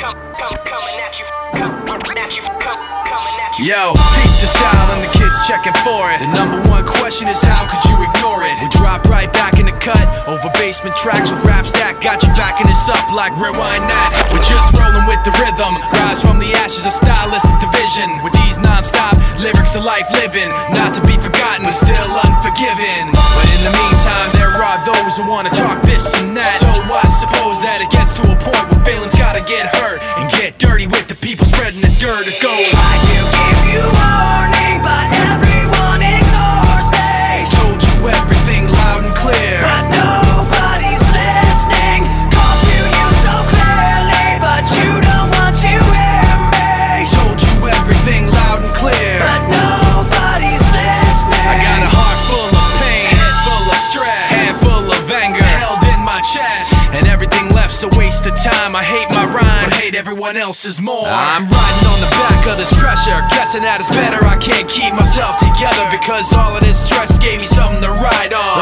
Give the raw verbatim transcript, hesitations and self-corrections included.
Yo, peep the style and the kids checking for it. The number one question is how could you ignore it? We drop right back in the cut, over basement tracks with raps that got you backing us up like rewind that. We're just rolling with the rhythm, rise from the ashes of stylistic division. With these non-stop lyrics of life living, not to be forgotten but still unforgiven. But in the meantime there are those who wanna talk this and that. So I suppose that it gets to a point where feelings gotta get hurt and get dirty with the people spreading the dirt of gold. Try to give you warning, but everyone ignores me. Told you everything loud and clear, but nobody's listening. Call to you so clearly, but you don't want to hear me. Told you everything loud and clear, but nobody's listening. I got a heart full of pain, head full of stress, hand full of anger held in my chest, and everything left's a waste of time. I hate my rhymes, but hate everyone else's more. I'm riding on the back of this pressure, guessing that it's better I can't keep myself together, because all of this stress gave me something to ride on.